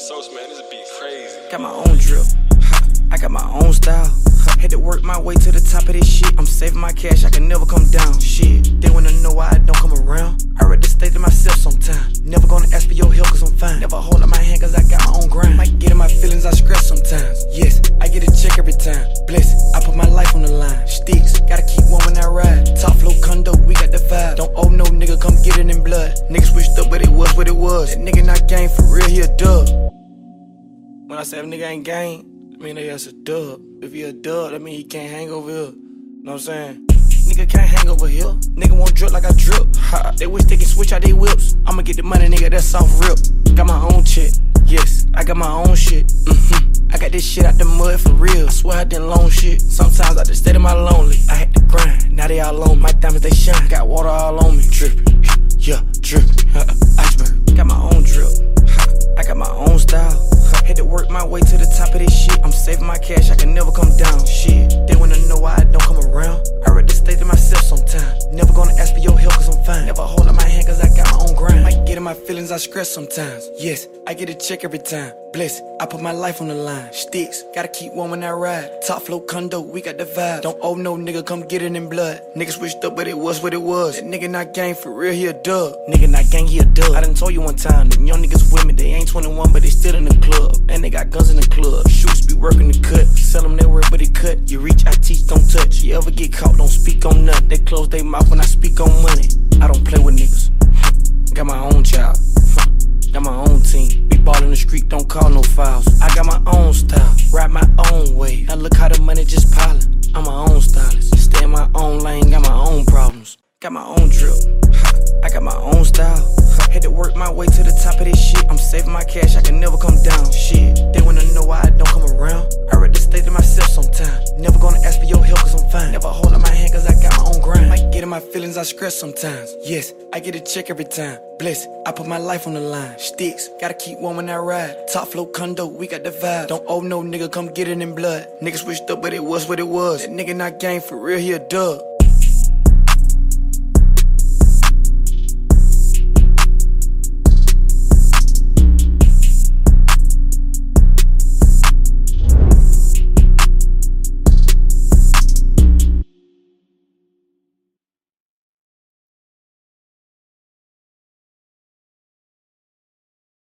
Sauce, man, this beat crazy. Got my own drip, I got my own style. Had to work my way to the top of this shit. I'm saving my cash, I can never come down. Shit, they wanna know why I don't come around. I rather stay to myself sometimes. Never gonna ask for your help cause I'm fine. Never hold up my hand cause I got my own grind. Might get in my feelings, I scratch sometimes. Yes, I get a check every time. Blessed, I put my life on the line. Sticks, gotta keep one when I ride. Top flow condo, we got the vibe. Don't owe no nigga, come get it in blood. Niggas switched up, but it was what it was. That nigga not gang, for real, he a dub. When I say a nigga ain't gang, I mean that that's a dub. If he a dub, that mean he can't hang over here. Know what I'm saying? Nigga can't hang over here. Nigga won't drip like I drip. Ha, they wish they can switch out they whips. I'ma get the money, nigga, that's off rip. Got my own check, yes, I got my own shit. I got this shit out the mud for real. I swear I didn't loan shit. Sometimes I just stay to my lonely. I had to grind, now they all on me. My diamonds they shine, got water all on me. Drippin', yeah, drippin', iceberg. Got my own drip, I got my own style. Had to work my way to the top of this shit. I'm saving my cash, I can never come down. Shit, they wanna know why I don't come around. I rather stay to myself sometimes. Never gonna ask for your help cause I'm fine. Never hold up my hand cause I got my own grind. Might get in my feelings, I scratch sometimes. Yes, I get a check every time. Blessed, I put my life on the line. Sticks, gotta keep one when I ride. Top flow condo, we got the vibe. Don't owe no nigga, come get it in blood. Niggas switched up, but it was what it was. That nigga not gang, for real, he a dub. Nigga not gang, he a dub. I done told you one time, them young niggas with me, they ain't 21, but they still in the club. And they got guns in the club. Shoots be working the cut. Sell them they work, but they cut. You reach, I teach, don't touch. You ever get caught, don't speak on nothing. They close their mouth when I speak on money. I don't play with niggas. Got my own child. Got my own team. Big ball in the street, don't call no fouls. I got my own style, ride my own way. Now look how the money just piling. I'm my own stylist. Stay in my own lane, got my own problems. Got my own drip, I got my own style. Had to work my way to the top of this shit. I'm saving my cash, I can never come down. Shit, they wanna know why I don't come around. I rather stay to myself sometimes. Never gonna ask for your help cause I'm fine. Never hold up my hand cause I got my own grind. Might get in my feelings, I scratch sometimes. Yes, I get a check every time. Blessed, I put my life on the line. Sticks, gotta keep one when I ride. Top flow condo, we got the vibe. Don't owe no nigga, come get it in blood. Niggas switched up, but it was what it was. That nigga not gang, for real, he a dub.